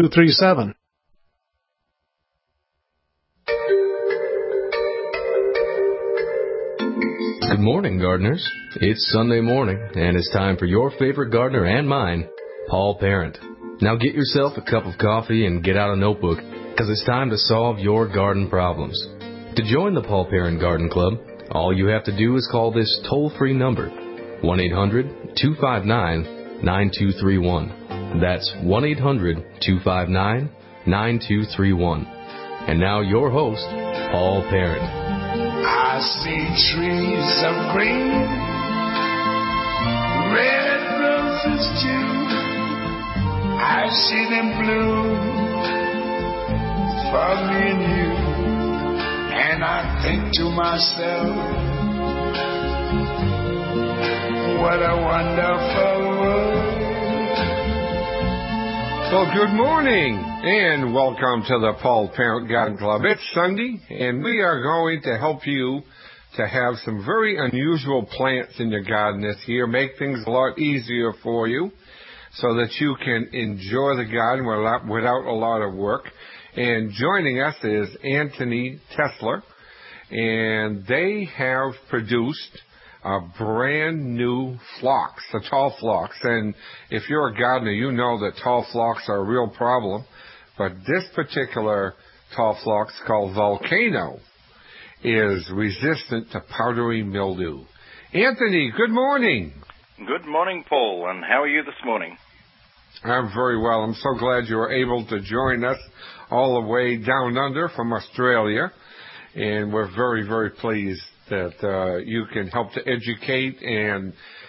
237. Good morning, gardeners. It's Sunday morning, and it's time for your favorite gardener and mine, Paul Parent. Now get yourself a cup of coffee and get out a notebook, because it's time to solve your garden problems. To join the Paul Parent Garden Club, all you have to do is call this toll-free number, 1-800-259-9231. That's 1-800-259-9231. And now your host, Paul Parent. I see trees of green, red roses too. I see them bloom for me and you. And I think to myself, what a wonderful world. Well, good morning, and welcome to the Paul Parent Garden Club. It's Sunday, and we are going to help you to have some very unusual plants in your garden this year, make things a lot easier for you so that you can enjoy the garden without a lot of work. And joining us is Anthony Tesler, and they have produced a brand new phlox, the tall phlox. And if you're a gardener, you know that tall phlox are a real problem. But this particular tall phlox, called Volcano, is resistant to powdery mildew. Anthony, good morning. Good morning, Paul, and how are you this morning? I'm very well. I'm so glad you were able to join us all the way down under from Australia. And we're very, very pleased that you can help to educate and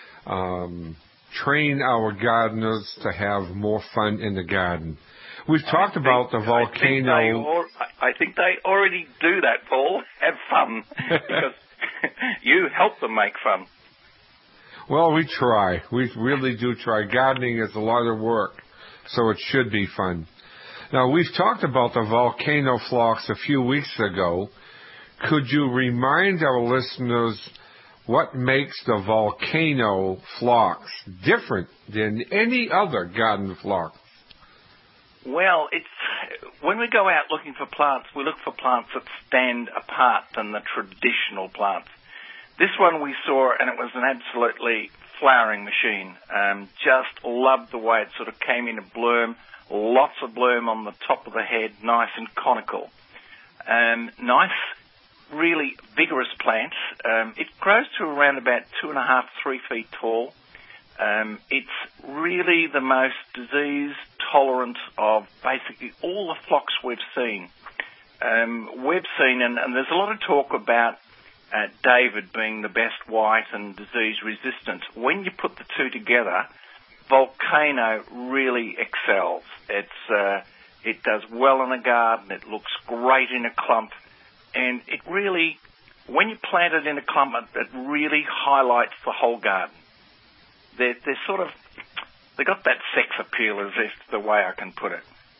train our gardeners to have more fun in the garden. We've talked about the Volcano. I think they already do that, Paul. Have fun, because you help them make fun. Well, we try. We really do try. Gardening is a lot of work, so it should be fun. Now, we've talked about the Volcano phlox a few weeks ago. Could you remind our listeners what makes the Volcano phlox different than any other garden phlox? Well, when we go out looking for plants, we look for plants that stand apart than the traditional plants. This one we saw, and it was an absolutely flowering machine. Just loved the way it sort of came into bloom. Lots of bloom on the top of the head, nice and conical. Nice, really vigorous plant. It grows to around about 2.5, 3 feet tall. It's really the most disease tolerant of basically all the phlox we've seen. We've seen, and there's a lot of talk about David being the best white and disease resistant. When you put the two together, Volcano really excels. It does well in a garden. It looks great in a clump. And it really, when you plant it in a clump, it really highlights the whole garden. They're sort of, they got that sex appeal, as if the way I can put it.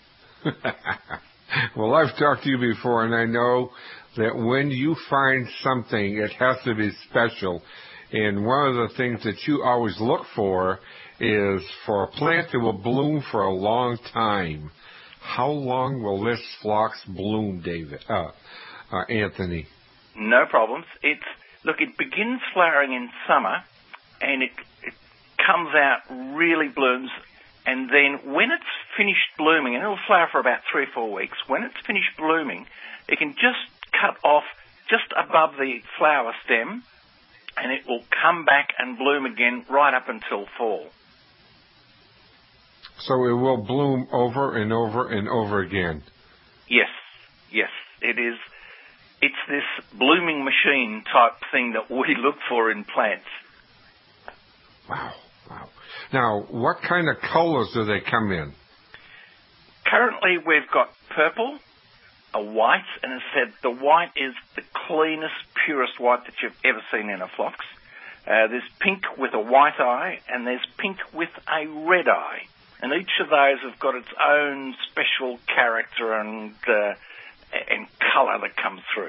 Well, I've talked to you before, and I know that when you find something, it has to be special. And one of the things that you always look for is for a plant that will bloom for a long time. How long will this phlox bloom, Anthony? No problems. It begins flowering in summer, and it comes out, really blooms, and then when it's finished blooming, and it'll flower for about 3 or 4 weeks, when it's finished blooming, it can just cut off just above the flower stem, and it will come back and bloom again right up until fall. So it will bloom over and over and over again? Yes, it is. It's this blooming machine type thing that we look for in plants. Wow. Now, what kind of colors do they come in? Currently, we've got purple, a white, and as I said, the white is the cleanest, purest white that you've ever seen in a phlox. There's pink with a white eye, and there's pink with a red eye. And each of those have got its own special character and colour that comes through.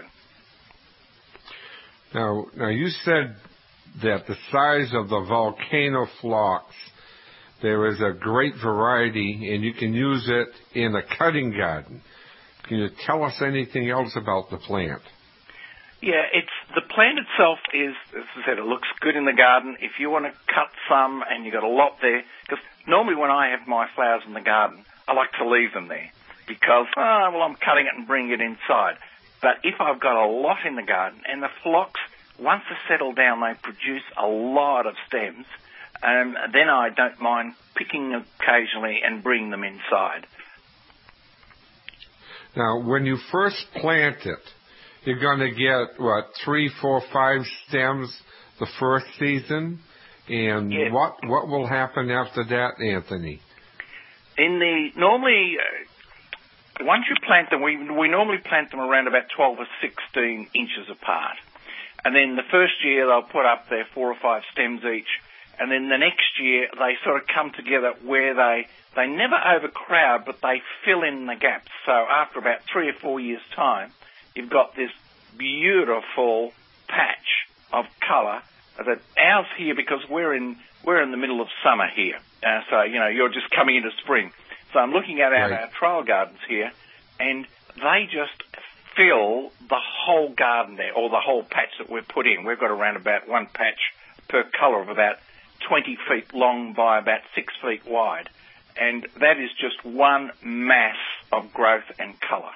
Now you said that the size of the Volcano phlox there is a great variety, and you can use it in a cutting garden. Can you tell us anything else about the plant? Yeah, the plant itself is, as I said, it looks good in the garden. If you want to cut some and you've got a lot there, because normally when I have my flowers in the garden, I like to leave them there because, I'm cutting it and bringing it inside. But if I've got a lot in the garden and the phlox, once they settle down, they produce a lot of stems, then I don't mind picking occasionally and bringing them inside. Now, when you first plant it, you're going to get, 3, 4, 5 stems the first season? And yeah. What will happen after that, Anthony? Normally, once you plant them, we normally plant them around about 12 or 16 inches apart. And then the first year they'll put up their 4 or 5 stems each. And then the next year they sort of come together where they never overcrowd, but they fill in the gaps. So after about 3 or 4 years' time, you've got this beautiful patch of colour that ours here, because we're in the middle of summer here. So, you're just coming into spring. So I'm looking at our trial gardens here, and they just fill the whole garden there, or the whole patch that we've put in. We've got around about one patch per colour of about 20 feet long by about 6 feet wide. And that is just one mass of growth and colour.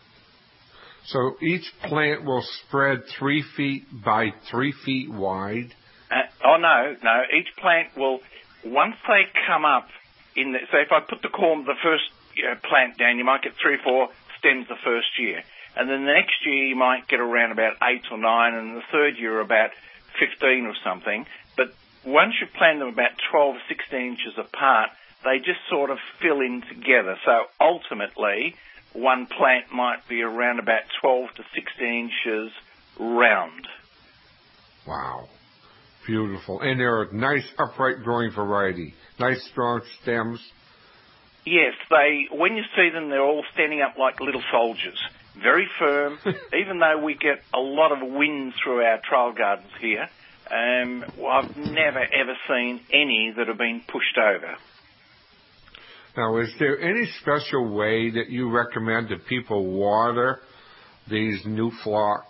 So each plant will spread 3 feet by 3 feet wide? No. Each plant will, once they come up, so if I put the first plant down, you might get 3 or 4 stems the first year. And then the next year you might get around about 8 or 9, and the third year about 15 or something. But once you plant them about 12 or 16 inches apart, they just sort of fill in together. So ultimately, one plant might be around about 12 to 16 inches round. Wow. Beautiful. And they're a nice upright growing variety. Nice strong stems. Yes, when you see them, they're all standing up like little soldiers. Very firm, even though we get a lot of wind through our trial gardens here. I've never, ever seen any that have been pushed over. Now, is there any special way that you recommend that people water these new phlox?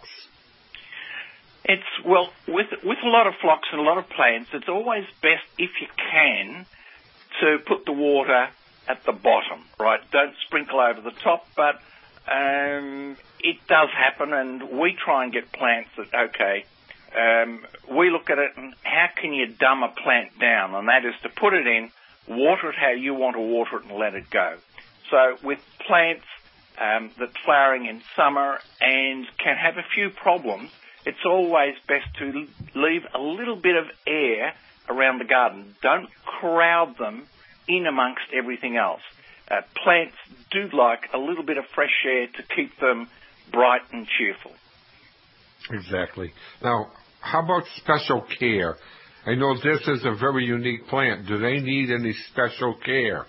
With a lot of phlox and a lot of plants, it's always best, if you can, to put the water at the bottom, right? Don't sprinkle over the top, but it does happen, and we try and get plants that, we look at it and how can you dumb a plant down, and that is to put it in, water it how you want to water it, and let it go. So with plants that's flowering in summer and can have a few problems, it's always best to leave a little bit of air around the garden. Don't crowd them in amongst everything else. Plants do like a little bit of fresh air to keep them bright and cheerful. Exactly. Now, how about special care? I know this is a very unique plant. Do they need any special care?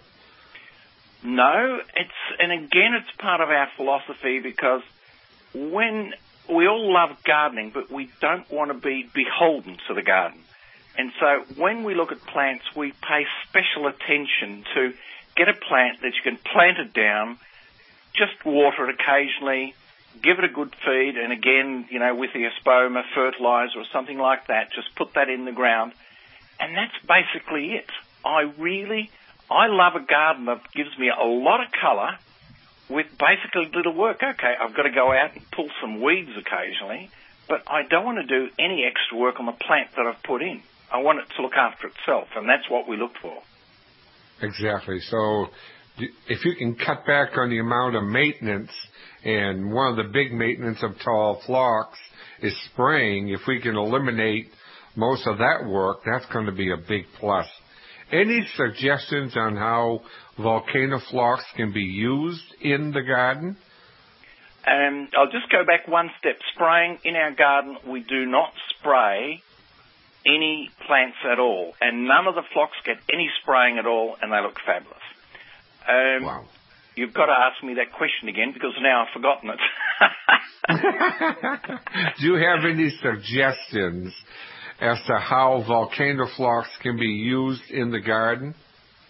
No, it's part of our philosophy, because when we all love gardening, but we don't want to be beholden to the garden. And so when we look at plants, we pay special attention to get a plant that you can plant it down, just water it occasionally, give it a good feed, and again, with the Espoma fertilizer or something like that, just put that in the ground. And that's basically it. I love a garden that gives me a lot of colour with basically little work. Okay, I've got to go out and pull some weeds occasionally, but I don't want to do any extra work on the plant that I've put in. I want it to look after itself, and that's what we look for. Exactly. So if you can cut back on the amount of maintenance, and one of the big maintenance of tall phlox is spraying, if we can eliminate most of that work, that's going to be a big plus. Any suggestions on how volcano phlox can be used in the garden? I'll just go back one step. Spraying in our garden, we do not spray any plants at all, and none of the phlox get any spraying at all, and they look fabulous. Wow. You've got to ask me that question again, because now I've forgotten it. Do you have any suggestions as to how volcano phlox can be used in the garden?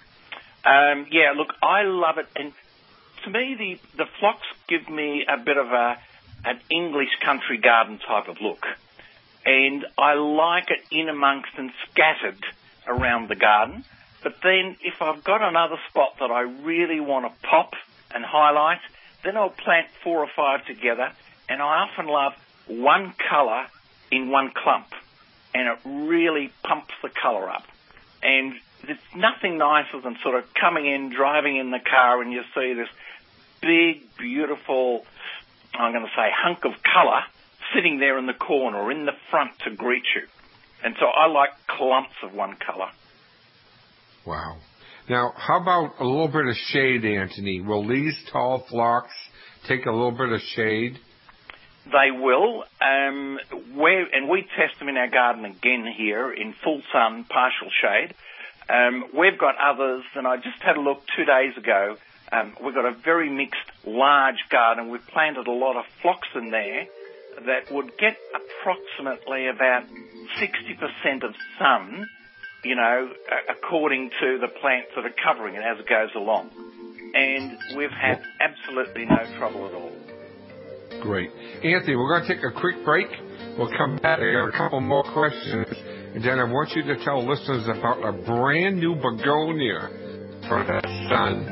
Yeah, look, I love it. And to me, the phlox give me a bit of an English country garden type of look. And I like it in amongst and scattered around the garden. But then if I've got another spot that I really want to pop and highlight, then I'll plant 4 or 5 together. And I often love one colour in one clump. And it really pumps the colour up. And there's nothing nicer than sort of coming in, driving in the car, and you see this big, beautiful, I'm going to say, hunk of colour sitting there in the corner or in the front to greet you. And so I like clumps of one colour. Wow. Now, how about a little bit of shade, Anthony? Will these tall phlox take a little bit of shade? They will. And we test them in our garden again here in full sun, partial shade. We've got others, and I just had a look 2 days ago. We've got a very mixed, large garden. We've planted a lot of phlox in there that would get approximately about 60% of sun, according to the plants that are covering it as it goes along. And we've had absolutely no trouble at all. Great. Anthony, we're going to take a quick break. We'll come back. I got a couple more questions. And then I want you to tell listeners about a brand new begonia for the sun.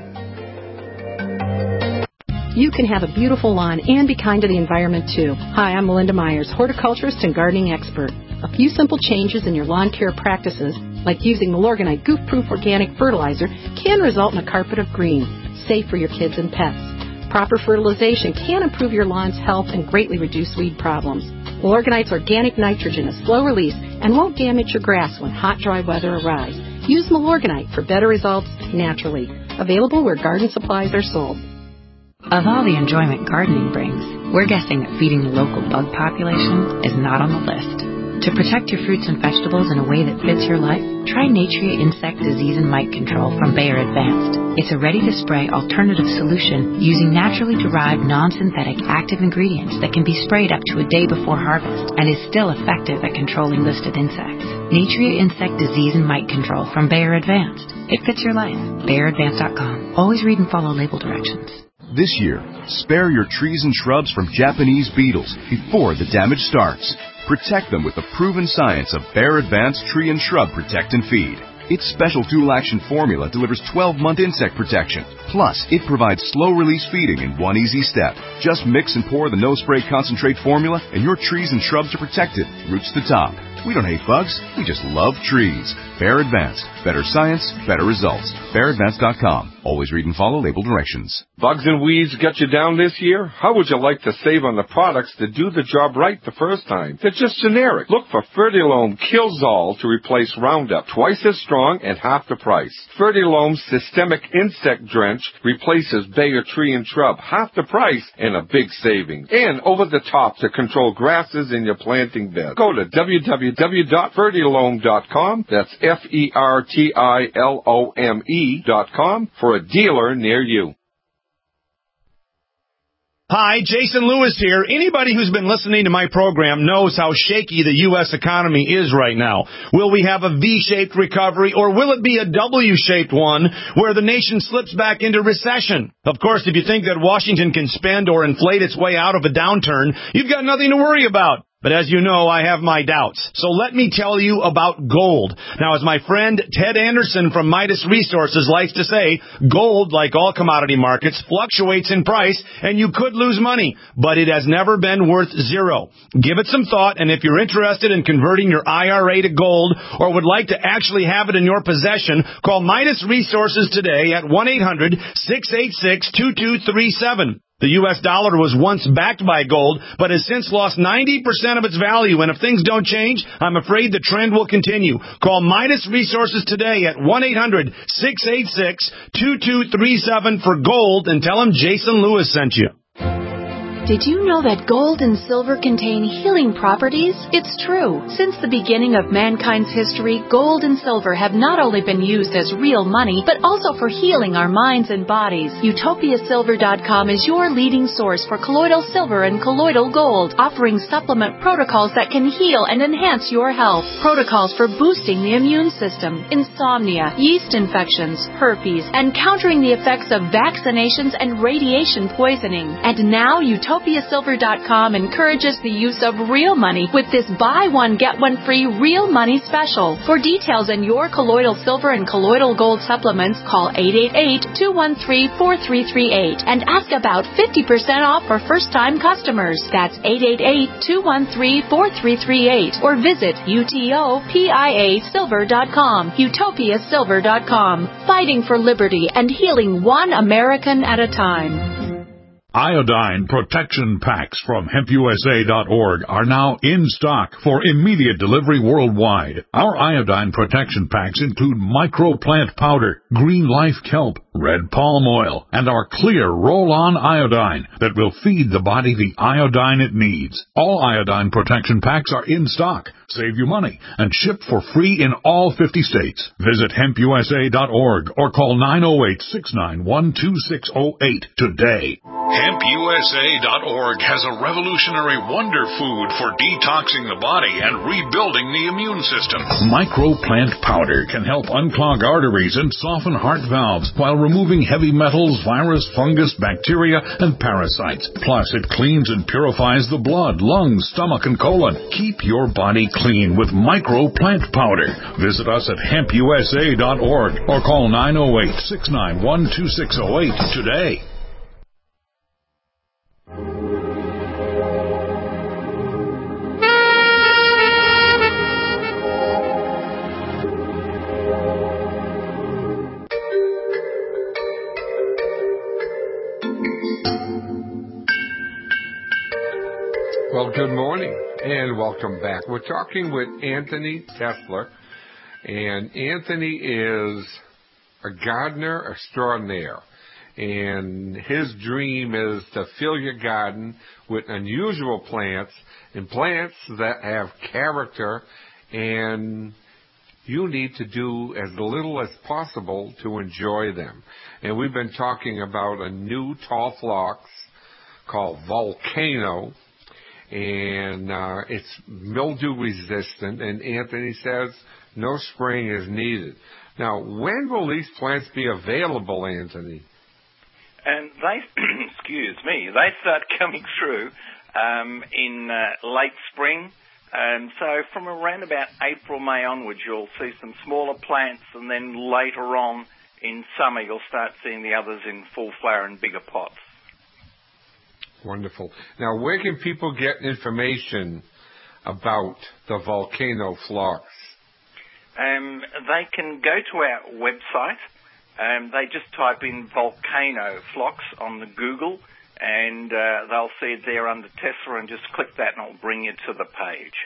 You can have a beautiful lawn and be kind to the environment, too. Hi, I'm Melinda Myers, horticulturist and gardening expert. A few simple changes in your lawn care practices, like using Milorganite goof-proof organic fertilizer, can result in a carpet of green, safe for your kids and pets. Proper fertilization can improve your lawn's health and greatly reduce weed problems. Milorganite's organic nitrogen is slow release and won't damage your grass when hot, dry weather arrives. Use Milorganite for better results naturally. Available where garden supplies are sold. Of all the enjoyment gardening brings, we're guessing that feeding the local bug population is not on the list. To protect your fruits and vegetables in a way that fits your life, try Natria Insect Disease and Mite Control from Bayer Advanced. It's a ready-to-spray alternative solution using naturally derived non-synthetic active ingredients that can be sprayed up to a day before harvest and is still effective at controlling listed insects. Natria Insect Disease and Mite Control from Bayer Advanced. It fits your life. BayerAdvanced.com. Always read and follow label directions. This year, spare your trees and shrubs from Japanese beetles before the damage starts. Protect them with the proven science of Bayer Advanced Tree and Shrub Protect and Feed. Its special dual-action formula delivers 12-month insect protection. Plus, it provides slow-release feeding in one easy step. Just mix and pour the no-spray concentrate formula, and your trees and shrubs are protected, roots to top. We don't hate bugs, we just love trees. Bayer Advanced. Better science, better results. BayerAdvanced.com. Always read and follow label directions. Bugs and weeds got you down this year? How would you like to save on the products that do the job right the first time? They're just generic. Look for Fertilome Killzall to replace Roundup. Twice as strong and half the price. Fertilome's Systemic Insect Drench replaces Bayer Tree and Shrub. Half the price and a big saving. And over the top to control grasses in your planting bed. Go to www.fertilome.com. That's FERTILOME.com for a dealer near you. Hi, Jason Lewis here. Anybody who's been listening to my program knows how shaky the U.S. economy is right now. Will we have a V-shaped recovery, or will it be a W-shaped one where the nation slips back into recession? Of course, if you think that Washington can spend or inflate its way out of a downturn, you've got nothing to worry about. But as you know, I have my doubts. So let me tell you about gold. Now, as my friend Ted Anderson from Midas Resources likes to say, gold, like all commodity markets, fluctuates in price, and you could lose money. But it has never been worth zero. Give it some thought, and if you're interested in converting your IRA to gold or would like to actually have it in your possession, call Midas Resources today at 1-800-686-2237. The U.S. dollar was once backed by gold, but has since lost 90% of its value. And if things don't change, I'm afraid the trend will continue. Call Midas Resources today at 1-800-686-2237 for gold and tell them Jason Lewis sent you. Did you know that gold and silver contain healing properties? It's true. Since the beginning of mankind's history, gold and silver have not only been used as real money, but also for healing our minds and bodies. UtopiaSilver.com is your leading source for colloidal silver and colloidal gold, offering supplement protocols that can heal and enhance your health. Protocols for boosting the immune system, insomnia, yeast infections, herpes, and countering the effects of vaccinations and radiation poisoning. And now UtopiaSilver.com encourages the use of real money with this buy one get one free real money special. For details on your colloidal silver and colloidal gold supplements, call 888-213-4338 and ask about 50% off for first-time customers. That's 888-213-4338 or visit UTOPIASilver.com. UtopiaSilver.com, fighting for liberty and healing one American at a time. Iodine protection packs from HempUSA.org are now in stock for immediate delivery worldwide. Our iodine protection packs include microplant powder, green life kelp, red palm oil, and our clear roll-on iodine that will feed the body the iodine it needs. All iodine protection packs are in stock. Save you money and ship for free in all 50 states. Visit HempUSA.org or call 908-691-2608 today. HempUSA.org has a revolutionary wonder food for detoxing the body and rebuilding the immune system. Microplant powder can help unclog arteries and soften heart valves while removing heavy metals, virus, fungus, bacteria, and parasites. Plus, it cleans and purifies the blood, lungs, stomach, and colon. Keep your body clean with Microplant powder. Visit us at HempUSA.org or call 908-691-2608 today. Well, good morning and welcome back. We're talking with Anthony Tesler, and Anthony is a gardener extraordinaire, and his dream is to fill your garden with unusual plants and plants that have character, and you need to do as little as possible to enjoy them. And we've been talking about a new tall phlox called Volcano, and it's mildew resistant, and Anthony says no spraying is needed. Now, when will these plants be available, Anthony? And they, they start coming through in late spring. And so from around about April, May onwards, you'll see some smaller plants, and then later on in summer, you'll start seeing the others in full flower and bigger pots. Wonderful. Now, where can people get information about the Volcano phlox? They can go to our website. They just type in Volcano phlox on the Google, and they'll see it there under Tesla, and just click that, and it'll bring you to the page.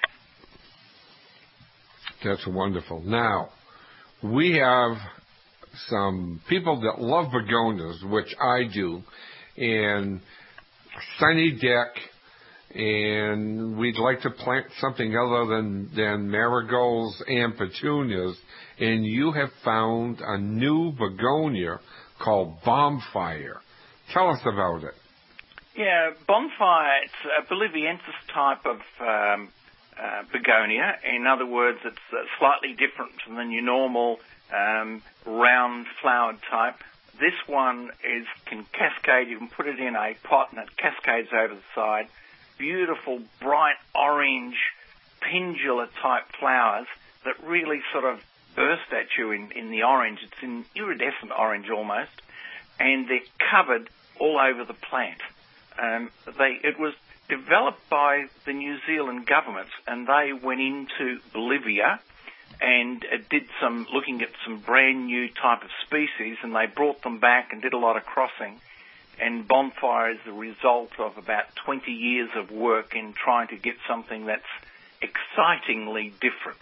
That's wonderful. Now, we have some people that love begonias, which I do, and sunny deck, and we'd like to plant something other than marigolds and petunias, and you have found a new begonia called Bonfire. Tell us about it. Yeah, Bonfire, it's a Boliviensis type of begonia. In other words, it's slightly different than your normal round flowered type. This one can cascade. You can put it in a pot and it cascades over the side. Beautiful, bright orange, pendula-type flowers that really sort of burst at you in the orange. It's an iridescent orange almost. And they're covered all over the plant. It was developed by the New Zealand government, and they went into Bolivia and did looking at some brand new type of species, and they brought them back and did a lot of crossing. And Bonfire is the result of about 20 years of work in trying to get something that's excitingly different.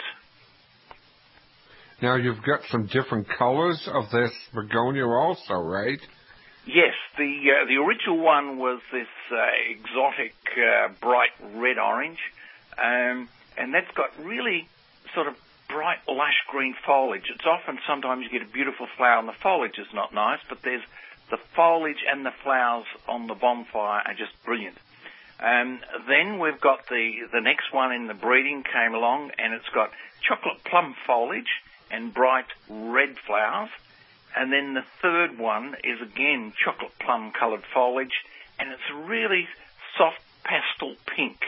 Now, you've got some different colors of this begonia also, right? Yes, the original one was this exotic bright red-orange, and that's got really sort of bright, lush green foliage. It's often, sometimes you get a beautiful flower and the foliage is not nice, but there's the foliage and the flowers on the bonfire are just brilliant. Then we've got the next one in the breeding came along, and it's got chocolate plum foliage and bright red flowers. And then the third one is again chocolate plum coloured foliage, and it's really soft pastel pink.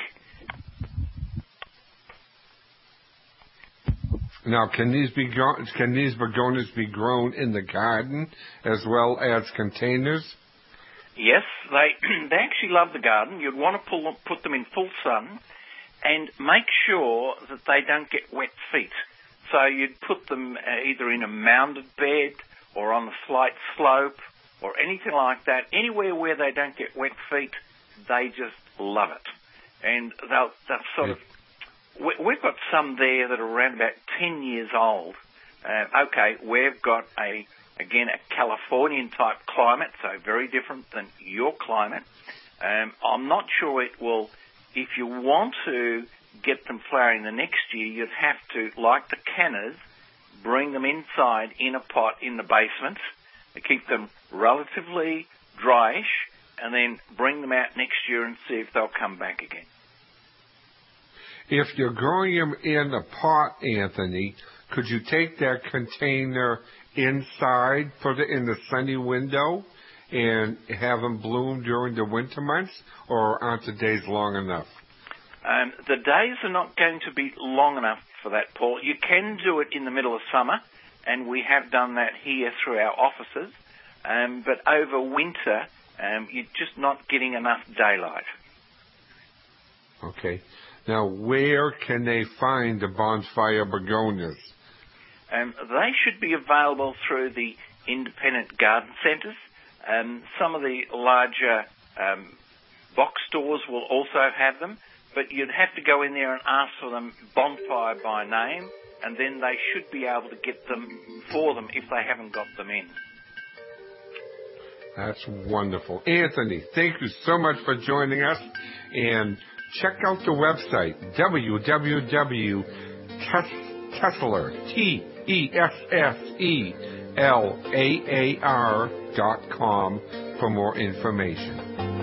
Now, can these begonias be grown in the garden as well as containers? Yes, they actually love the garden. You'd want to put them in full sun and make sure that they don't get wet feet. So you'd put them either in a mounded bed or on a slight slope or anything like that. Anywhere where they don't get wet feet, they just love it. And they'll sort of... We've got some there that are around about 10 years old. We've got a Californian-type climate, so very different than your climate. I'm not sure it will... If you want to get them flowering the next year, you'd have to, like the cannas, bring them inside in a pot in the basement, keep them relatively dryish, and then bring them out next year and see if they'll come back again. If you're growing them in a pot, Anthony, could you take that container inside, put it in the sunny window, and have them bloom during the winter months, or aren't the days long enough? The days are not going to be long enough for that, Paul. You can do it in the middle of summer, and we have done that here through our offices, but over winter, you're just not getting enough daylight. Okay. Now, where can they find the bonfire begonias? They should be available through the independent garden centres. Some of the larger box stores will also have them, but you'd have to go in there and ask for them bonfire by name, and then they should be able to get them for them if they haven't got them in. That's wonderful. Anthony, thank you so much for joining us, and check out the website, www.tesselar.com for more information.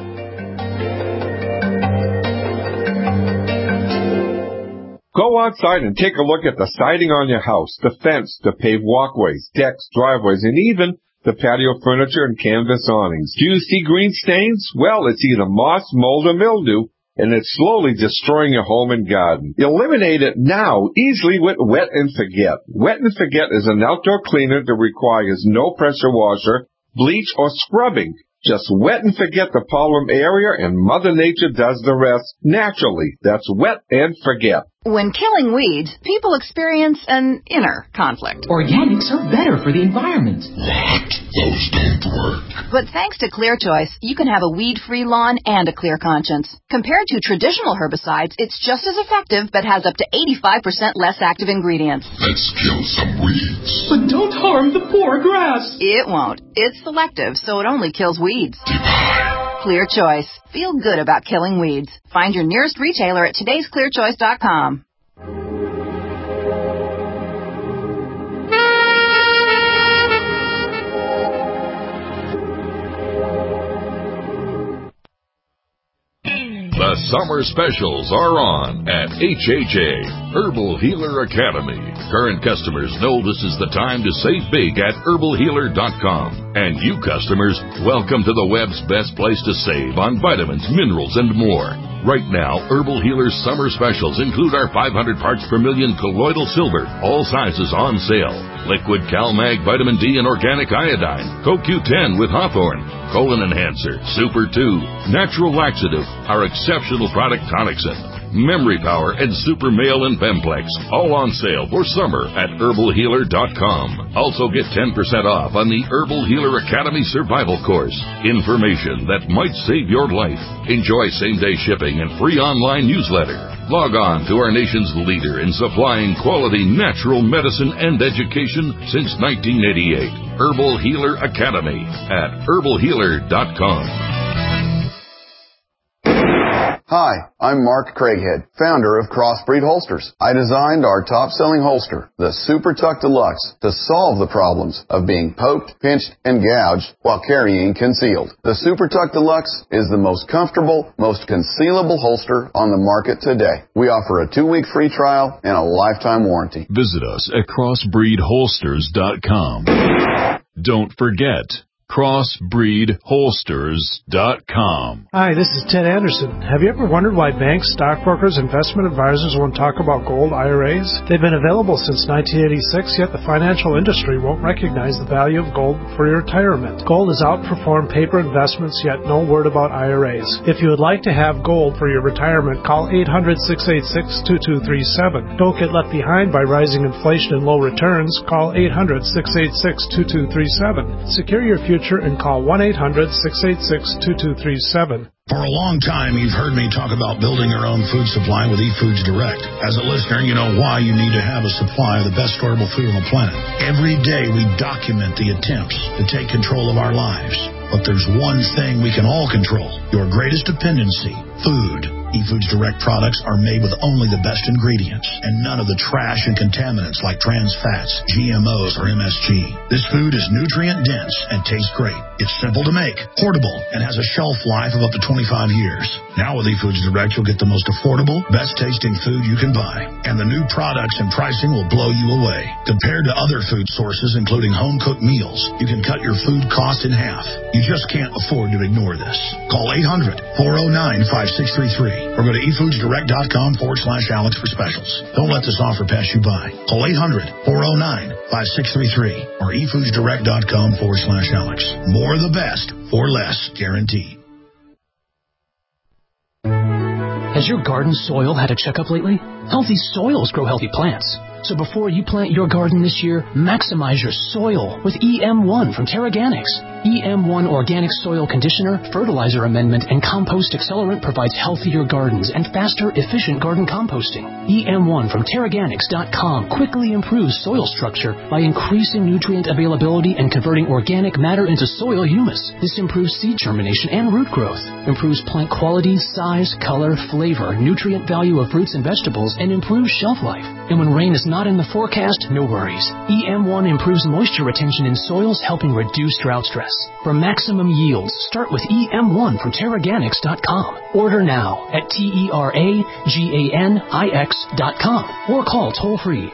Go outside and take a look at the siding on your house, the fence, the paved walkways, decks, driveways, and even the patio furniture and canvas awnings. Do you see green stains? Well, it's either moss, mold, or mildew, and it's slowly destroying your home and garden. Eliminate it now easily with Wet and Forget. Wet and Forget is an outdoor cleaner that requires no pressure washer, bleach, or scrubbing. Just wet and forget the problem area, and Mother Nature does the rest naturally. That's Wet and Forget. When killing weeds, people experience an inner conflict. Organics are better for the environment. What? Those don't work. But thanks to Clear Choice, you can have a weed-free lawn and a clear conscience. Compared to traditional herbicides, it's just as effective, but has up to 85% less active ingredients. Let's kill some weeds. But don't harm the poor grass. It won't. It's selective, so it only kills weeds. Clear Choice. Feel good about killing weeds. Find your nearest retailer at todaysclearchoice.com. The summer specials are on at HHA, Herbal Healer Academy. Current customers know this is the time to save big at herbalhealer.com. And you customers, welcome to the web's best place to save on vitamins, minerals, and more. Right now, Herbal Healer's summer specials include our 500 parts per million colloidal silver, all sizes on sale. Liquid CalMag Vitamin D and Organic Iodine, CoQ10 with Hawthorne, Colon Enhancer, Super 2, Natural Laxative, our exceptional product Tonicsyn, Memory Power, and Super Male and Bemplex, all on sale for summer at herbalhealer.com. Also get 10% off on the Herbal Healer Academy Survival Course. Information that might save your life. Enjoy same-day shipping and free online newsletter. Log on to our nation's leader in supplying quality natural medicine and education since 1988, Herbal Healer Academy at herbalhealer.com. Hi, I'm Mark Craighead, founder of Crossbreed Holsters. I designed our top-selling holster, the Super Tuck Deluxe, to solve the problems of being poked, pinched, and gouged while carrying concealed. The Super Tuck Deluxe is the most comfortable, most concealable holster on the market today. We offer a 2-week free trial and a lifetime warranty. Visit us at crossbreedholsters.com. Don't forget, crossbreedholsters.com. Hi, this is Ted Anderson. Have you ever wondered why banks, stockbrokers, investment advisors won't talk about gold IRAs? They've been available since 1986, yet the financial industry won't recognize the value of gold for your retirement. Gold has outperformed paper investments, yet no word about IRAs. If you would like to have gold for your retirement, call 800-686-2237. Don't get left behind by rising inflation and low returns. Call 800-686-2237. Secure your future and call 1-800-686-2237. For a long time, you've heard me talk about building your own food supply with eFoods Direct. As a listener, you know why you need to have a supply of the best storable food on the planet. Every day, we document the attempts to take control of our lives. But there's one thing we can all control, your greatest dependency, food. eFoods Direct products are made with only the best ingredients and none of the trash and contaminants like trans fats, GMOs, or MSG. This food is nutrient dense and tastes great. It's simple to make, portable, and has a shelf life of up to 25 years. Now with eFoods Direct, you'll get the most affordable, best tasting food you can buy. And the new products and pricing will blow you away. Compared to other food sources, including home-cooked meals, you can cut your food costs in half. You just can't afford to ignore this. Call 800-409-5633 or go to efoodsdirect.com/Alex for specials. Don't let this offer pass you by. Call 800-409-5633 or efoodsdirect.com/Alex. More of the best for less, guaranteed. Has your garden soil had a checkup lately? Healthy soils grow healthy plants. So before you plant your garden this year, maximize your soil with EM1 from Terraganics. EM1 Organic Soil Conditioner, Fertilizer Amendment, and Compost Accelerant provides healthier gardens and faster, efficient garden composting. EM1 from Terraganics.com quickly improves soil structure by increasing nutrient availability and converting organic matter into soil humus. This improves seed germination and root growth, improves plant quality, size, color, flavor, nutrient value of fruits and vegetables, and improves shelf life. And when rain is not in the forecast, no worries. EM1 improves moisture retention in soils, helping reduce drought stress. For maximum yields, start with EM1 from Terraganics.com. Order now at TERAGANIX.com or call toll-free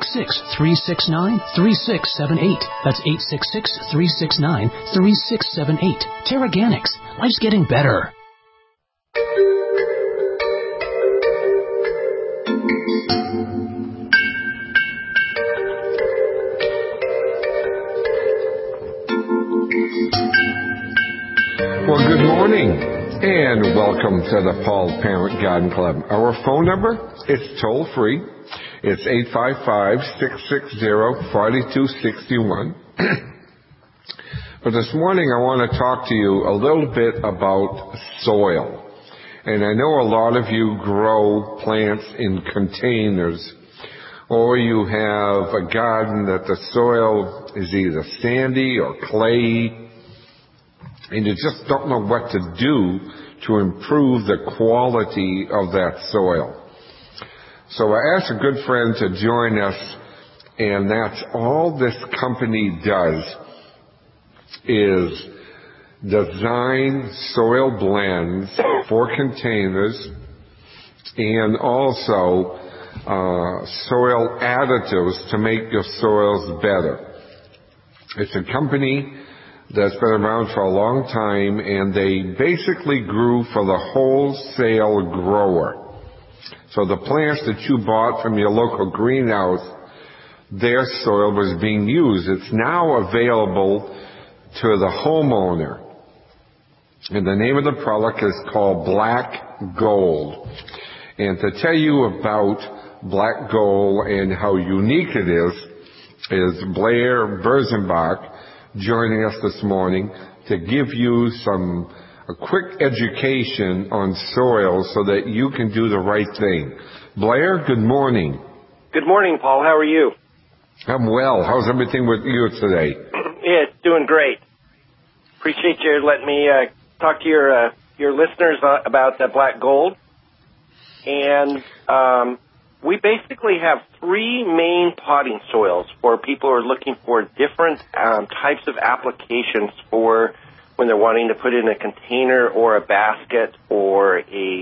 866-369-3678. That's 866-369-3678. Terraganics. Life's getting better. Well, good morning, and welcome to the Paul Parent Garden Club. Our phone number, it's toll-free. It's 855-660-4261. But this morning I want to talk to you a little bit about soil. And I know a lot of you grow plants in containers, or you have a garden that the soil is either sandy or clay, and you just don't know what to do to improve the quality of that soil. So I asked a good friend to join us, and that's all this company does is design soil blends for containers and also soil additives to make your soils better. It's a company that's been around for a long time, and they basically grew for the wholesale grower. So the plants that you bought from your local greenhouse, their soil was being used. It's now available to the homeowner. And the name of the product is called Black Gold. And to tell you about Black Gold and how unique it is Blair Berzenbach joining us this morning to give you some a quick education on soil so that you can do the right thing. Blair, good morning. Good morning, Paul. How are you? I'm well. How's everything with you today? Yeah, it's doing great. Appreciate you letting me talk to your listeners about Black Gold. And we basically have three main potting soils for people who are looking for different types of applications for when they're wanting to put in a container or a basket or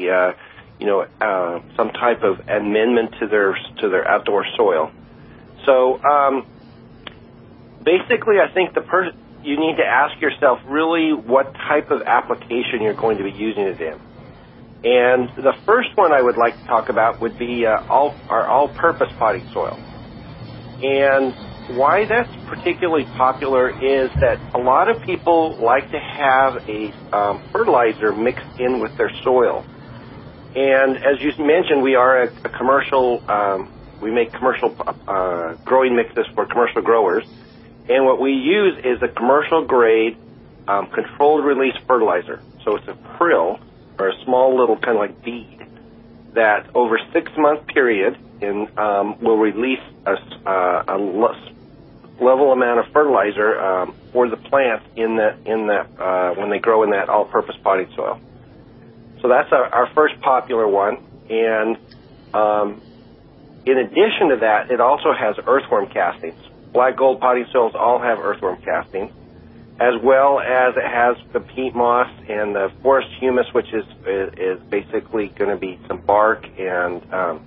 some type of amendment to their outdoor soil. So basically, I think you need to ask yourself really what type of application you're going to be using it in. And the first one I would like to talk about would be our all-purpose potting soil. And why that's particularly popular is that a lot of people like to have a fertilizer mixed in with their soil. And as you mentioned, we are a commercial, we make commercial growing mixes for commercial growers. And what we use is a commercial-grade controlled release fertilizer. So it's a prill, or a small little kind of like bead, that over a 6-month period will release a level amount of fertilizer for the plant in that when they grow in that all-purpose potting soil. So that's our first popular one. And in addition to that, it also has earthworm castings. Black Gold potting soils all have earthworm castings, as well as it has the peat moss and the forest humus, which is basically going to be some bark and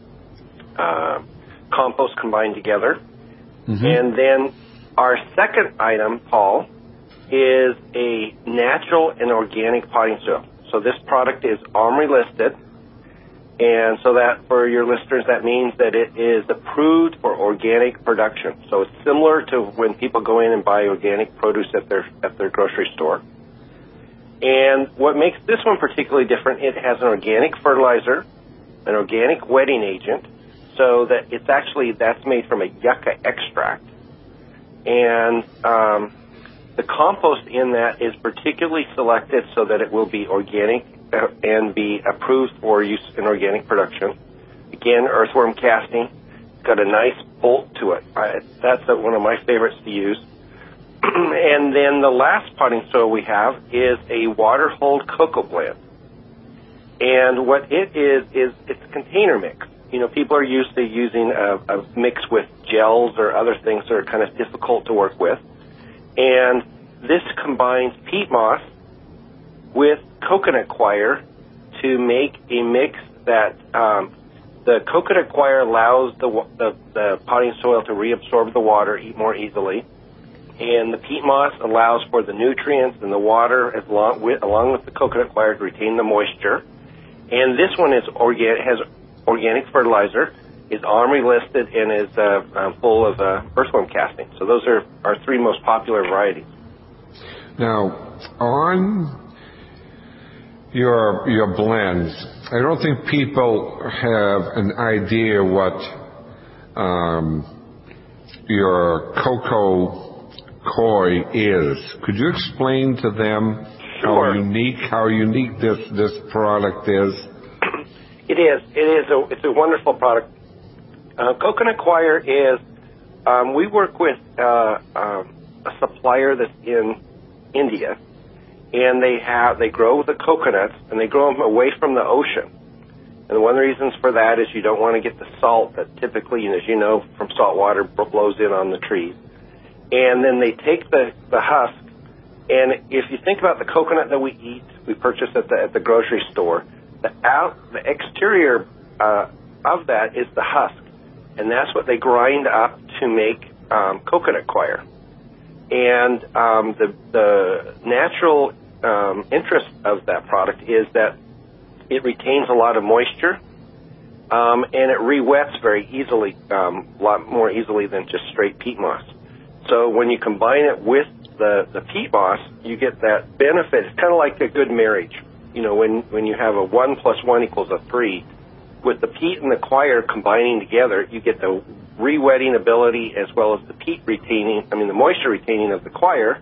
compost combined together. Mm-hmm. And then our second item, Paul, is a natural and organic potting soil. So this product is OMRI listed, and so that for your listeners, that means that it is approved for organic production. So it's similar to when people go in and buy organic produce at their grocery store. And what makes this one particularly different, it has an organic fertilizer, an organic wetting agent, so that that's made from a yucca extract. And the compost in that is particularly selected so that it will be organic and be approved for use in organic production. Again, earthworm casting. It's got a nice bolt to it. That's one of my favorites to use. And then the last potting soil we have is a water-hold cocoa blend. And what it is it's a container mix. You know, people are used to using a mix with gels or other things that are kind of difficult to work with. And this combines peat moss with coconut coir to make a mix that the coconut coir allows the potting soil to reabsorb the water more easily, and the peat moss allows for the nutrients and the water along with the coconut coir to retain the moisture. And this one has organic fertilizer, is OMRI listed, and is full of earthworm casting. So those are our three most popular varieties. Now, on your blends, I don't think people have an idea what your cocoa coir is. Could you explain to them Sure. how unique this product is? It is. It's a wonderful product. Coconut coir is. We work with a supplier that's in India, and they grow the coconuts, and they grow them away from the ocean. And one of the reasons for that is you don't want to get the salt that typically, as you know, from salt water blows in on the trees. And then they take the husk, and if you think about the coconut that we purchase at the grocery store, the exterior of that is the husk, and that's what they grind up to make coconut coir. And the natural interest of that product is that it retains a lot of moisture, and it re-wets very easily, a lot more easily than just straight peat moss. So when you combine it with the peat moss, you get that benefit. It's kind of like a good marriage. You know, when you have a 1 + 1 = 3, with the peat and the coir combining together, you get the re-wetting ability as well as the the moisture retaining of the coir,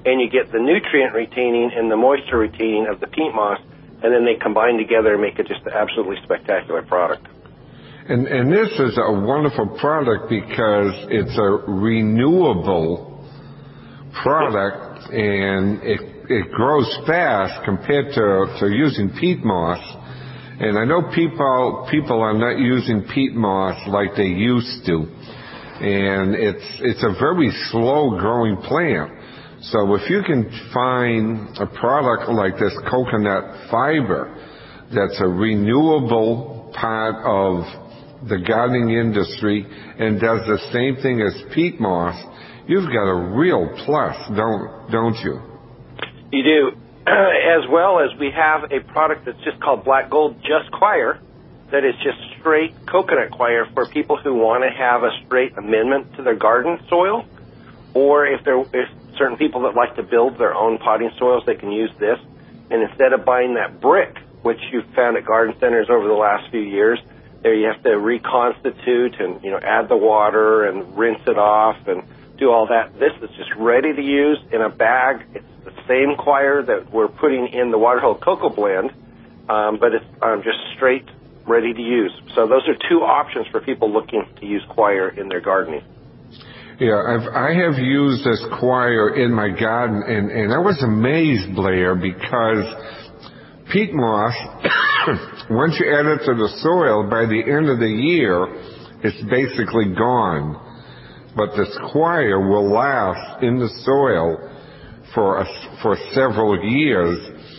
and you get the nutrient retaining and the moisture retaining of the peat moss, and then they combine together and make it just an absolutely spectacular product. And this is a wonderful product because it's a renewable product, and it grows fast compared to using peat moss. And I know people are not using peat moss like they used to, and it's a very slow growing plant. So if you can find a product like this coconut fiber that's a renewable part of the gardening industry and does the same thing as peat moss, you've got a real plus, don't you? You do. As well as we have a product that's just called Black Gold Just Coir, that is just straight coconut coir for people who want to have a straight amendment to their garden soil, or if certain people that like to build their own potting soils, they can use this. And instead of buying that brick, which you've found at garden centers over the last few years, there you have to reconstitute and add the water and rinse it off and do all that. This is just ready to use in a bag. It's the same coir that we're putting in the Waterhill Cocoa Blend, but it's just straight ready to use. So those are two options for people looking to use coir in their gardening. Yeah, I have used this coir in my garden, and I was amazed, Blair, because peat moss, once you add it to the soil, by the end of the year, it's basically gone. But this coir will last in the soil for several years,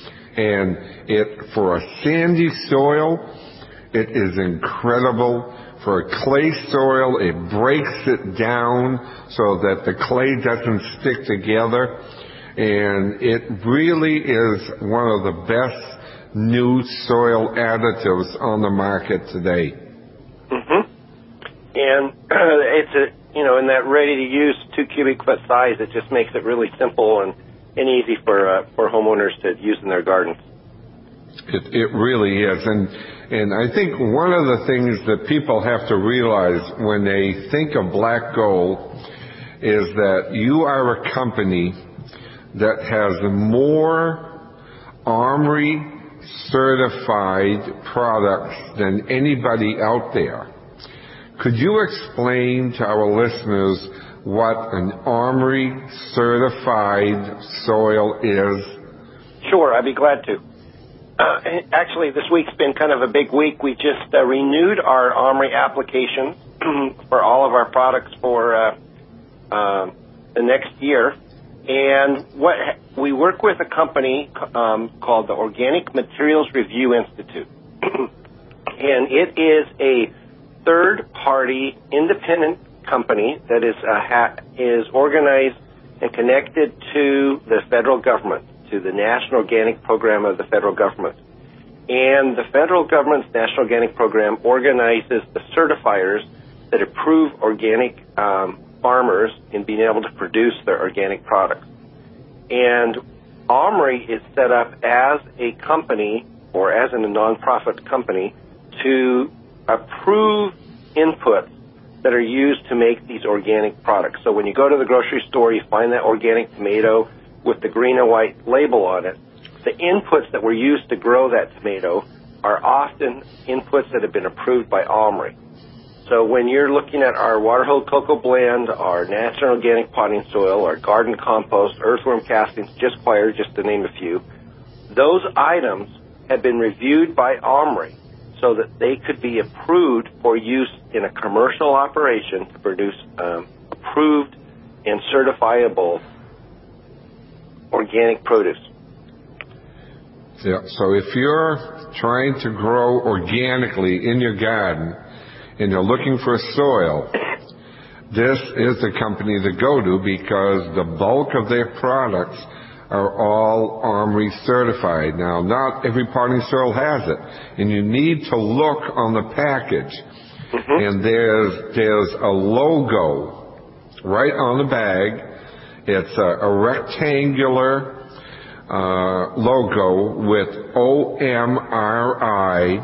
and for a sandy soil, it is incredible. For a clay soil, it breaks it down so that the clay doesn't stick together, and it really is one of the best new soil additives on the market today. Mm-hmm. And it's in that ready-to-use 2 cubic foot size, it just makes it really simple and easy for homeowners to use in their gardens. It really is, and I think one of the things that people have to realize when they think of Black Gold is that you are a company that has more OMRI certified products than anybody out there. Could you explain to our listeners what an OMRI certified soil is? Sure, I'd be glad to. Actually, this week's been kind of a big week. We just renewed our OMRI application for all of our products for the next year. And we work with a company called the Organic Materials Review Institute. And it is a third-party independent company that is organized and connected to the federal government, to the National Organic Program of the federal government. And the federal government's National Organic Program organizes the certifiers that approve organic farmers in being able to produce their organic products. And OMRI is set up as a company, or as a nonprofit company, to approve inputs that are used to make these organic products. So when you go to the grocery store, you find that organic tomato with the green and white label on it. The inputs that were used to grow that tomato are often inputs that have been approved by OMRI. So when you're looking at our Waterhill Cocoa Blend, our natural organic potting soil, our garden compost, earthworm castings, just coir, just to name a few, those items have been reviewed by OMRI so that they could be approved for use in a commercial operation to produce approved and certifiable organic produce. Yeah, so if you're trying to grow organically in your garden and you're looking for soil, this is the company to go to, because the bulk of their products are all OMRI certified. Now, not every potting soil has it, and you need to look on the package. Mm-hmm. And there's a logo right on the bag. It's a rectangular logo with OMRI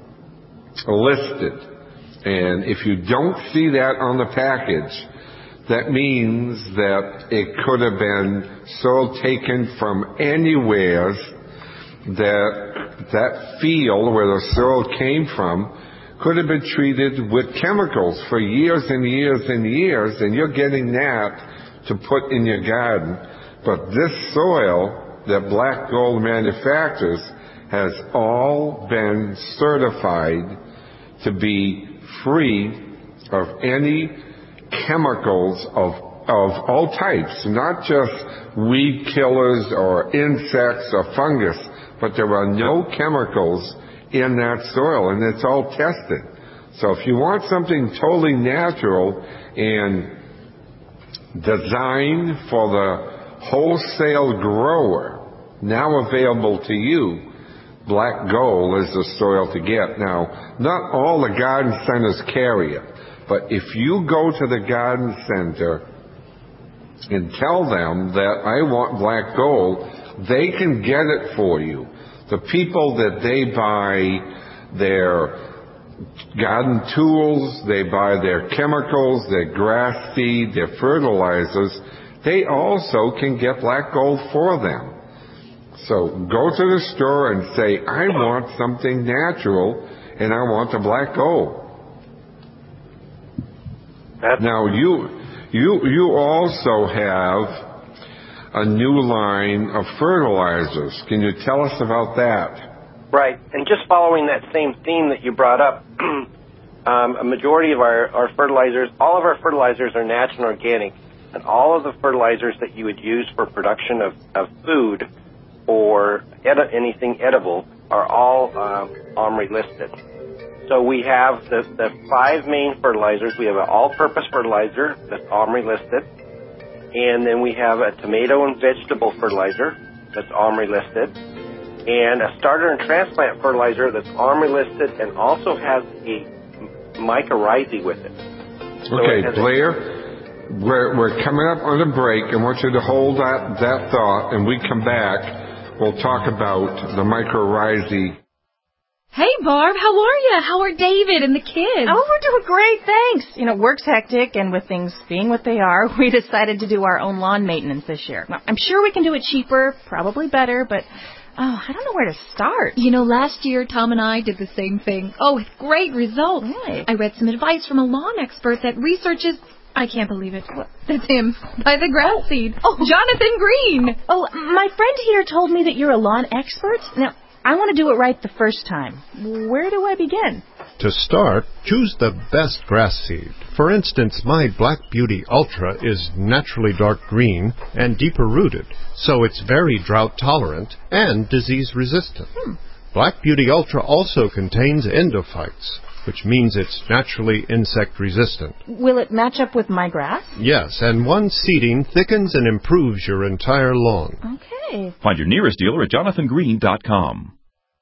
listed. And if you don't see that on the package, that means that it could have been soil taken from anywhere, that field where the soil came from could have been treated with chemicals for years and years and years, and you're getting that to put in your garden. But this soil that Black Gold manufactures has all been certified to be free of any chemicals of all types, not just weed killers or insects or fungus, but there are no chemicals in that soil, and it's all tested. So if you want something totally natural and designed for the wholesale grower, now available to you, Black Gold is the soil to get. Now, not all the garden centers carry it, but if you go to the garden center and tell them that I want Black Gold, they can get it for you. The people that they buy their garden tools, they buy their chemicals, their grass seed, their fertilizers, they also can get Black Gold for them. So go to the store and say, I want something natural and I want the Black Gold. Now you also have a new line of fertilizers. Can you tell us about that? Right. And just following that same theme that you brought up, a majority of our fertilizers, all of our fertilizers are natural and organic, and all of the fertilizers that you would use for production of food or anything edible are all OMRI listed. So we have the 5 main fertilizers. We have an all-purpose fertilizer that's OMRI listed. And then we have a tomato and vegetable fertilizer that's OMRI listed, and a starter and transplant fertilizer that's OMRI listed and also has a mycorrhizae with it. So okay, Blair, we're coming up on a break. I want you to hold that thought, and we come back, we'll talk about the mycorrhizae. Hey, Barb, how are you? How are David and the kids? Oh, we're doing great, thanks. You know, work's hectic, and with things being what they are, we decided to do our own lawn maintenance this year. Now, I'm sure we can do it cheaper, probably better, but, I don't know where to start. You know, last year, Tom and I did the same thing. Oh, with great results. Really? I read some advice from a lawn expert that researches... I can't believe it. That's him. By the grass seed. Oh, Jonathan Green. Oh, my friend here told me that you're a lawn expert. Now, I want to do it right the first time. Where do I begin? To start, choose the best grass seed. For instance, my Black Beauty Ultra is naturally dark green and deeper rooted, so it's very drought tolerant and disease resistant. Black Beauty Ultra also contains endophytes, which means it's naturally insect resistant. Will it match up with my grass? Yes, and one seeding thickens and improves your entire lawn. Okay. Find your nearest dealer at jonathangreen.com.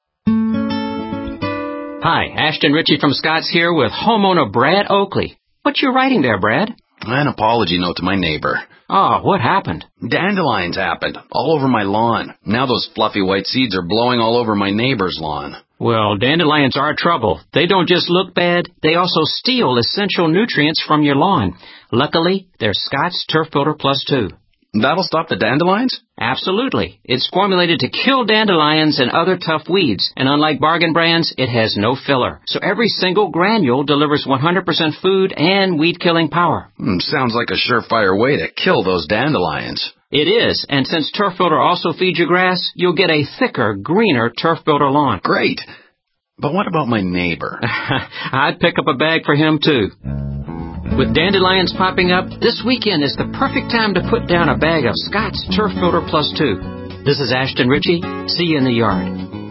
Hi, Ashton Ritchie from Scott's here with homeowner Brad Oakley. What you writing there, Brad? An apology note to my neighbor. Oh, what happened? Dandelions happened, all over my lawn. Now those fluffy white seeds are blowing all over my neighbor's lawn. Well, dandelions are trouble. They don't just look bad, they also steal essential nutrients from your lawn. Luckily, there's Scott's Turf Builder Plus 2. That'll stop the dandelions? Absolutely. It's formulated to kill dandelions and other tough weeds, and unlike bargain brands, it has no filler. So every single granule delivers 100% food and weed-killing power. Sounds like a surefire way to kill those dandelions. It is, and since Turf Builder also feeds your grass, you'll get a thicker, greener Turf Builder lawn. Great. But what about my neighbor? I'd pick up a bag for him, too. With dandelions popping up, this weekend is the perfect time to put down a bag of Scott's Turf Builder Plus 2. This is Ashton Ritchie. See you in the yard.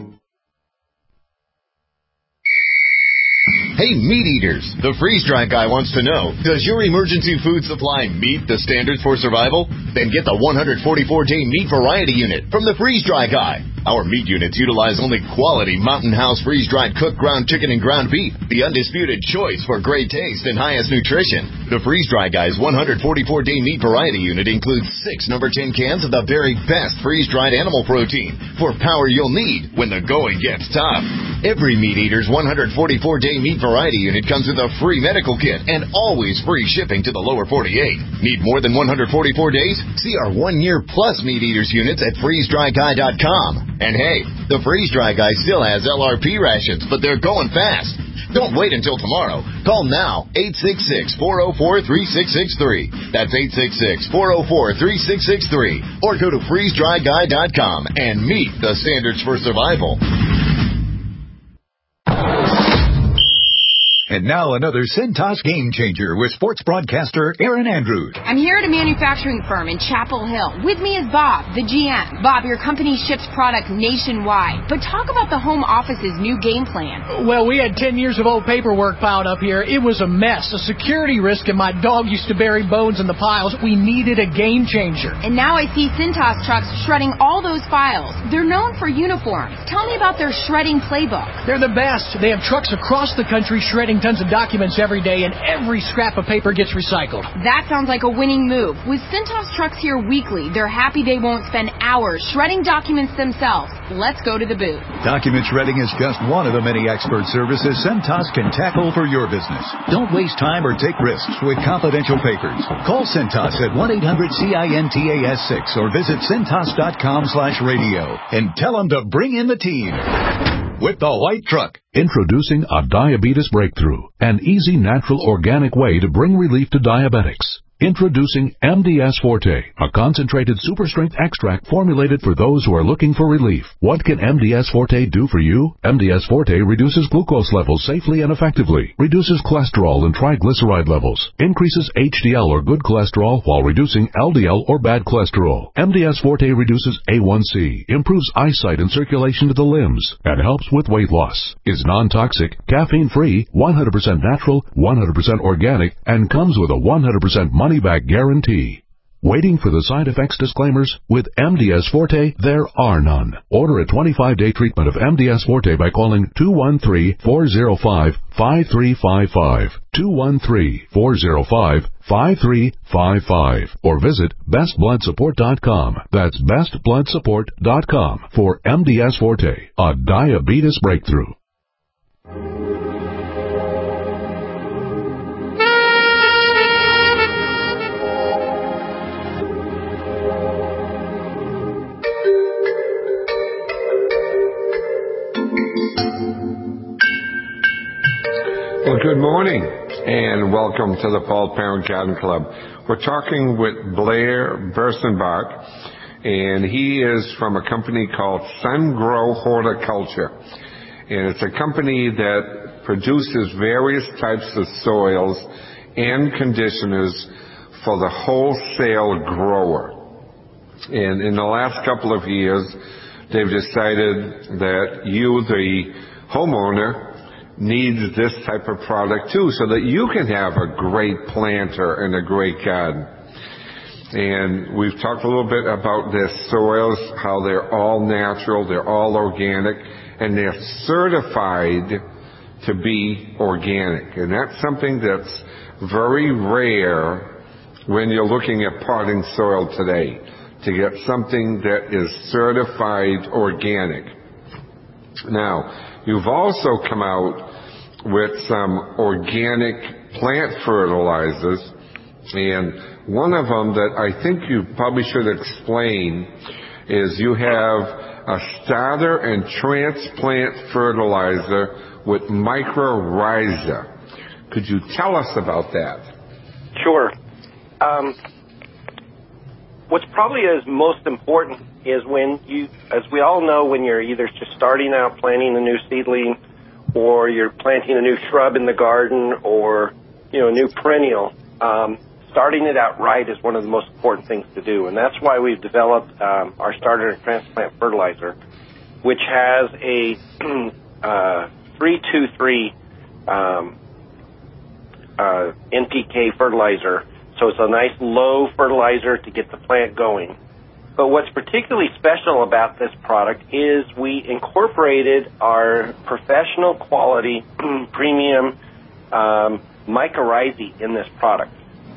Hey, meat eaters, the freeze-dry guy wants to know, does your emergency food supply meet the standards for survival? Then get the 144-day meat variety unit from the freeze-dry guy. Our meat units utilize only quality Mountain House freeze-dried cooked ground chicken and ground beef, the undisputed choice for great taste and highest nutrition. The Freeze-Dry Guy's 144-day meat variety unit includes 6 number 10 cans of the very best freeze-dried animal protein for power you'll need when the going gets tough. Every Meat Eater's 144-day meat variety unit comes with a free medical kit and always free shipping to the lower 48. Need more than 144 days? See our 1-year plus Meat Eaters units at freezedryguy.com. And hey, the Freeze-Dry Guy still has LRP rations, but they're going fast. Don't wait until tomorrow. Call now, 866-404-3663. That's 866-404-3663. Or go to freezedryguy.com and meet the standards for survival. And now another Cintas Game Changer with sports broadcaster Erin Andrews. I'm here at a manufacturing firm in Chapel Hill. With me is Bob, the GM. Bob, your company ships product nationwide. But talk about the home office's new game plan. Well, we had 10 years of old paperwork piled up here. It was a mess, a security risk, and my dog used to bury bones in the piles. We needed a game changer. And now I see Cintas trucks shredding all those files. They're known for uniforms. Tell me about their shredding playbook. They're the best. They have trucks across the country shredding tons of documents every day, and every scrap of paper gets recycled. That sounds like a winning move. With Cintas trucks here weekly, they're happy they won't spend hours shredding documents themselves. Let's go to the booth. Document shredding is just one of the many expert services Cintas can tackle for your business. Don't waste time or take risks with confidential papers. Call Cintas at 1-800-CINTAS6 or visit cintas.com/radio and tell them to bring in the team. With the white truck. Introducing a diabetes breakthrough, an easy, natural, organic way to bring relief to diabetics. Introducing MDS Forte, a concentrated super-strength extract formulated for those who are looking for relief. What can MDS Forte do for you? MDS Forte reduces glucose levels safely and effectively, reduces cholesterol and triglyceride levels, increases HDL or good cholesterol while reducing LDL or bad cholesterol. MDS Forte reduces A1C, improves eyesight and circulation to the limbs, and helps with weight loss. Is non-toxic, caffeine-free, 100% natural, 100% organic, and comes with a 100% money-back guarantee. Waiting for the side effects disclaimers? With MDS Forte, there are none. Order a 25-day treatment of MDS Forte by calling 213-405-5355, 213-405-5355, or visit bestbloodsupport.com. That's bestbloodsupport.com for MDS Forte, a diabetes breakthrough. Well, good morning, and welcome to the Paul Parent Garden Club. We're talking with Blair Bersenbach, and he is from a company called SunGrow Horticulture. And it's a company that produces various types of soils and conditioners for the wholesale grower. And in the last couple of years, they've decided that you, the homeowner, needs this type of product too, so that you can have a great planter and a great garden. And we've talked a little bit about their soils, how they're all natural, they're all organic, and they're certified to be organic. And that's something that's very rare when you're looking at potting soil today, to get something that is certified organic. Now, you've also come out with some organic plant fertilizers, and one of them that I think you probably should explain is you have a starter and transplant fertilizer with mycorrhiza. Could you tell us about that? Sure. What's probably is most important is when you, as we all know, when you're either just starting out planting a new seedling, or you're planting a new shrub in the garden, or a new perennial, starting it out right is one of the most important things to do, and that's why we've developed our starter and transplant fertilizer, which has a 3-2-3 NPK fertilizer. So it's a nice low fertilizer to get the plant going. But what's particularly special about this product is we incorporated our professional quality premium mycorrhizae in this product.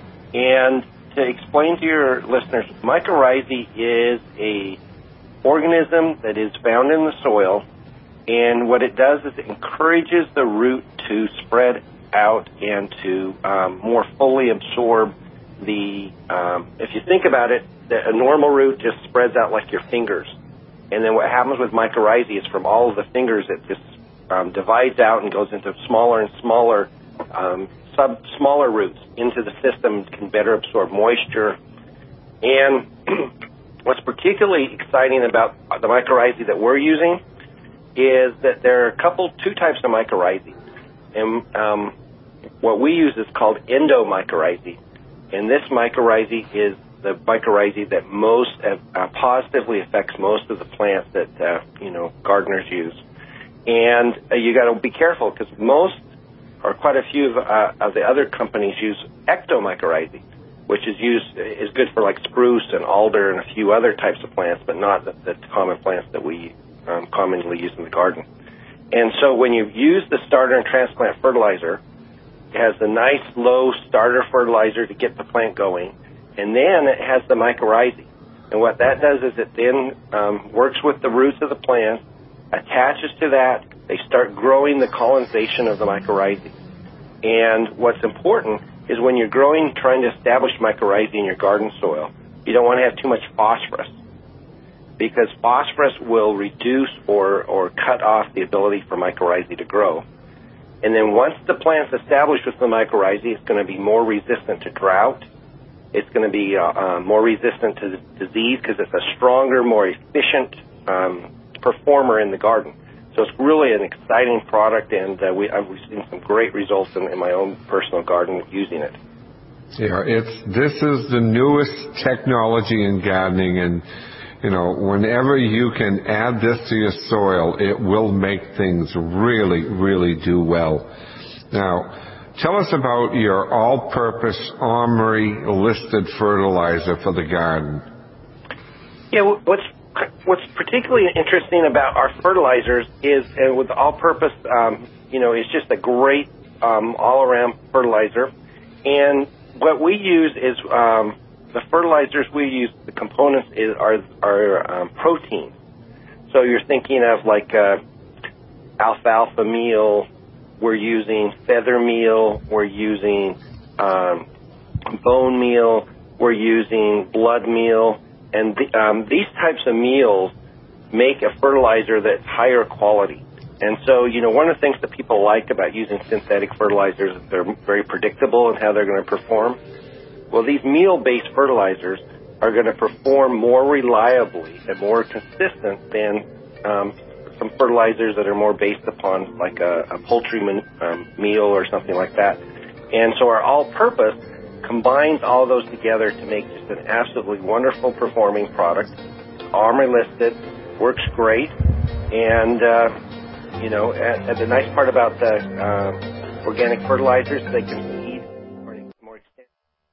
And to explain to your listeners, mycorrhizae is a organism that is found in the soil, and what it does is it encourages the root to spread out and to more fully absorb the, if you think about it, a normal root just spreads out like your fingers. And then what happens with mycorrhizae is from all of the fingers, it just divides out and goes into smaller and smaller smaller roots into the system, can better absorb moisture. And what's particularly exciting about the mycorrhizae that we're using is that there are two types of mycorrhizae. And what we use is called endomycorrhizae. And this mycorrhizae is the mycorrhizae that most positively affects most of the plants that gardeners use. And you got to be careful because most or quite a few of the other companies use ectomycorrhizae, which is good for like spruce and alder and a few other types of plants, but not the common plants that we commonly use in the garden. And so when you use the starter and transplant fertilizer, it has a nice low starter fertilizer to get the plant going, and then it has the mycorrhizae. And what that does is it then works with the roots of the plant, attaches to that, they start growing the colonization of the mycorrhizae. And what's important is when you're trying to establish mycorrhizae in your garden soil, you don't want to have too much phosphorus, because phosphorus will reduce or cut off the ability for mycorrhizae to grow. And then once the plant's established with the mycorrhizae, it's going to be more resistant to drought. It's going to be more resistant to disease because it's a stronger, more efficient performer in the garden. So it's really an exciting product, and we've seen some great results in my own personal garden using it. Yeah, this is the newest technology in gardening, and whenever you can add this to your soil, it will make things really, really do well. Now, tell us about your all-purpose Armory listed fertilizer for the garden. Yeah, what's particularly interesting about our fertilizers is, with the all-purpose, it's just a great all-around fertilizer. And what we use is the fertilizers we use. The components are protein. So you're thinking of like alfalfa meal. We're using feather meal. We're using bone meal. We're using blood meal. And these types of meals make a fertilizer that's higher quality. And so, one of the things that people like about using synthetic fertilizers is they're very predictable in how they're going to perform. Well, these meal-based fertilizers are going to perform more reliably and more consistent than some fertilizers that are more based upon like a poultry meal or something like that. And so our all-purpose combines all those together to make just an absolutely wonderful performing product. Armory listed, works great, and the nice part about the organic fertilizers, they can